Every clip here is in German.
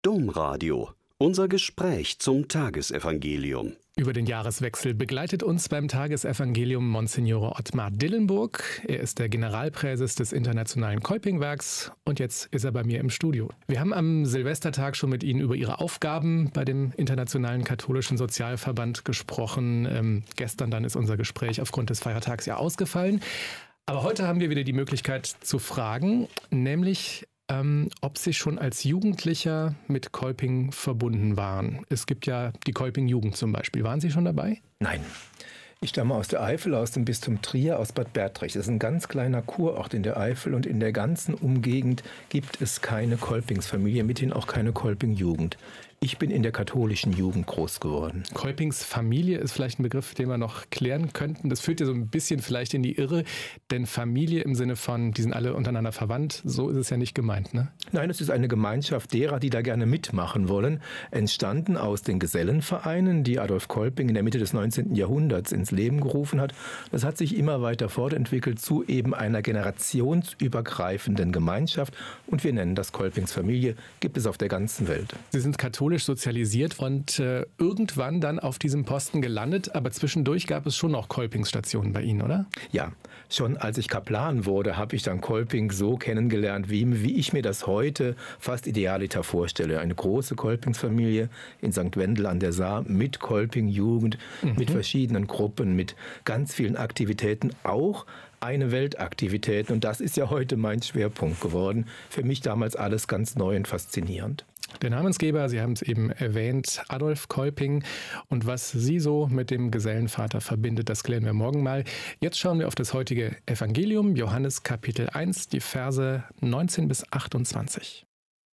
Domradio. Unser Gespräch zum Tagesevangelium. Über den Jahreswechsel begleitet uns beim Tagesevangelium Monsignore Ottmar Dillenburg. Er ist der Generalpräses des Internationalen Kolpingwerks und jetzt ist er bei mir im Studio. Wir haben am Silvestertag schon mit Ihnen über Ihre Aufgaben bei dem Internationalen Katholischen Sozialverband gesprochen. Gestern dann ist unser Gespräch aufgrund des Feiertags ja ausgefallen. Aber heute haben wir wieder die Möglichkeit zu fragen, nämlich ob Sie schon als Jugendlicher mit Kolping verbunden waren. Es gibt ja die Kolping-Jugend zum Beispiel. Waren Sie schon dabei? Nein. Ich stamme aus der Eifel, aus dem Bistum Trier, aus Bad Bertrich. Das ist ein ganz kleiner Kurort in der Eifel und in der ganzen Umgegend gibt es keine Kolpingsfamilie, mithin auch keine Kolping-Jugend. Ich bin in der katholischen Jugend groß geworden. Kolpings Familie ist vielleicht ein Begriff, den wir noch klären könnten. Das führt ja so ein bisschen vielleicht in die Irre, denn Familie im Sinne von, die sind alle untereinander verwandt, so ist es ja nicht gemeint, ne? Nein, es ist eine Gemeinschaft derer, die da gerne mitmachen wollen, entstanden aus den Gesellenvereinen, die Adolf Kolping in der Mitte des 19. Jahrhunderts ins Leben gerufen hat. Das hat sich immer weiter fortentwickelt zu eben einer generationsübergreifenden Gemeinschaft und wir nennen das Kolpings Familie, gibt es auf der ganzen Welt. Sie sind katholisch sozialisiert und irgendwann dann auf diesem Posten gelandet, aber zwischendurch gab es schon noch Kolpingsstationen bei Ihnen, oder? Ja, schon als ich Kaplan wurde, habe ich dann Kolping so kennengelernt, wie ich mir das heute fast idealiter vorstelle. Eine große Kolpingsfamilie in St. Wendel an der Saar mit Kolping-Jugend, mit verschiedenen Gruppen, mit ganz vielen Aktivitäten, auch eine Weltaktivität. Und das ist ja heute mein Schwerpunkt geworden. Für mich damals alles ganz neu und faszinierend. Der Namensgeber, Sie haben es eben erwähnt, Adolf Kolping. Und was Sie so mit dem Gesellenvater verbindet, das klären wir morgen mal. Jetzt schauen wir auf das heutige Evangelium, Johannes Kapitel 1, die Verse 19 bis 28.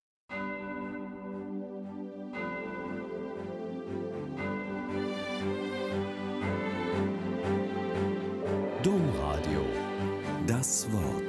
Domradio. Das Wort.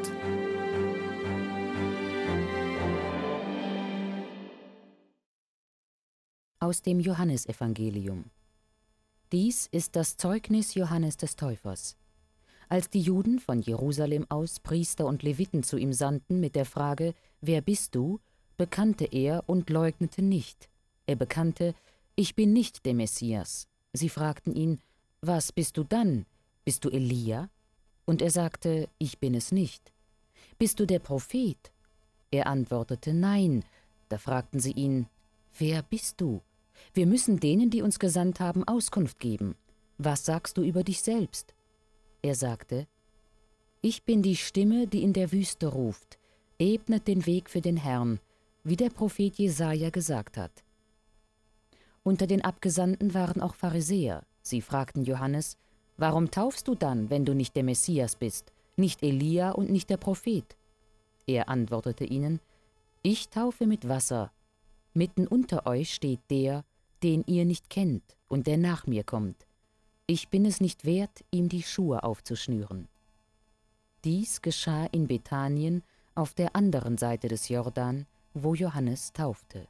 Aus dem Johannesevangelium. Dies ist das Zeugnis Johannes des Täufers. Als die Juden von Jerusalem aus Priester und Leviten zu ihm sandten mit der Frage, »Wer bist du?«, bekannte er und leugnete nicht. Er bekannte, »Ich bin nicht der Messias«. Sie fragten ihn, »Was bist du dann? Bist du Elia?« Und er sagte, »Ich bin es nicht.« »Bist du der Prophet?« Er antwortete, »Nein.« Da fragten sie ihn, »Wer bist du? Wir müssen denen, die uns gesandt haben, Auskunft geben. Was sagst du über dich selbst?« Er sagte, »Ich bin die Stimme, die in der Wüste ruft, ebnet den Weg für den Herrn, wie der Prophet Jesaja gesagt hat.« Unter den Abgesandten waren auch Pharisäer. Sie fragten Johannes, »Warum taufst du dann, wenn du nicht der Messias bist, nicht Elia und nicht der Prophet?« Er antwortete ihnen, »Ich taufe mit Wasser. Mitten unter euch steht der, den ihr nicht kennt und der nach mir kommt. Ich bin es nicht wert, ihm die Schuhe aufzuschnüren.« Dies geschah in Bethanien auf der anderen Seite des Jordan, wo Johannes taufte.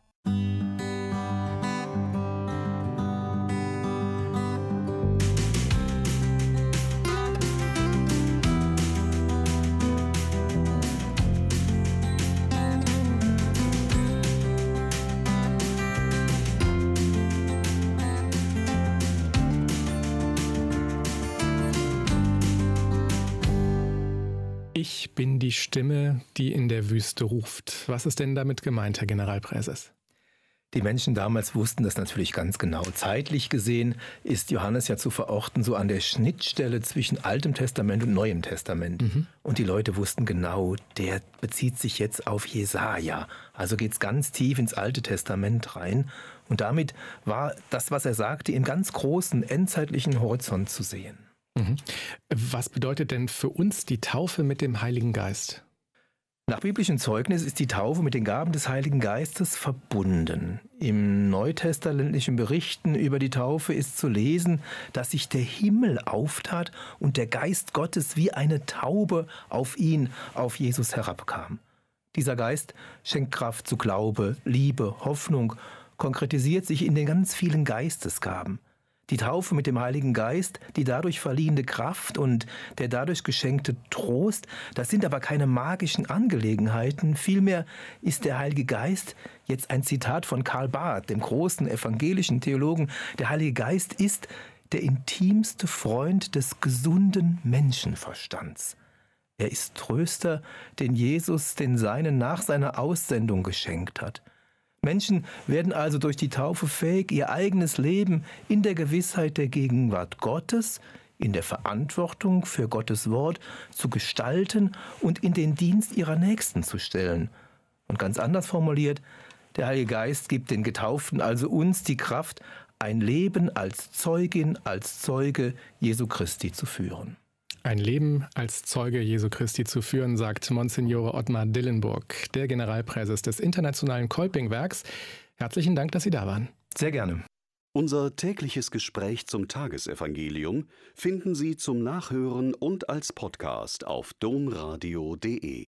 Ich bin die Stimme, die in der Wüste ruft. Was ist denn damit gemeint, Herr Generalpräses? Die Menschen damals wussten das natürlich ganz genau. Zeitlich gesehen ist Johannes ja zu verorten so an der Schnittstelle zwischen Altem Testament und Neuem Testament. Und die Leute wussten genau, der bezieht sich jetzt auf Jesaja. Also geht's ganz tief ins Alte Testament rein. Und damit war das, was er sagte, im ganz großen endzeitlichen Horizont zu sehen. Was bedeutet denn für uns die Taufe mit dem Heiligen Geist? Nach biblischem Zeugnis ist die Taufe mit den Gaben des Heiligen Geistes verbunden. Im neutestamentlichen Berichten über die Taufe ist zu lesen, dass sich der Himmel auftat und der Geist Gottes wie eine Taube auf ihn, auf Jesus herabkam. Dieser Geist schenkt Kraft zu Glaube, Liebe, Hoffnung, konkretisiert sich in den ganz vielen Geistesgaben. Die Taufe mit dem Heiligen Geist, die dadurch verliehene Kraft und der dadurch geschenkte Trost, das sind aber keine magischen Angelegenheiten. Vielmehr ist der Heilige Geist, jetzt ein Zitat von Karl Barth, dem großen evangelischen Theologen, der Heilige Geist ist der intimste Freund des gesunden Menschenverstands. Er ist Tröster, den Jesus den Seinen nach seiner Aussendung geschenkt hat. Menschen werden also durch die Taufe fähig, ihr eigenes Leben in der Gewissheit der Gegenwart Gottes, in der Verantwortung für Gottes Wort zu gestalten und in den Dienst ihrer Nächsten zu stellen. Und ganz anders formuliert, der Heilige Geist gibt den Getauften, also uns, die Kraft, ein Leben als Zeugin, als Zeuge Jesu Christi zu führen. Ein Leben als Zeuge Jesu Christi zu führen, sagt Monsignore Ottmar Dillenburg, der Generalpräses des Internationalen Kolpingwerks. Herzlichen Dank, dass Sie da waren. Sehr gerne. Unser tägliches Gespräch zum Tagesevangelium finden Sie zum Nachhören und als Podcast auf domradio.de.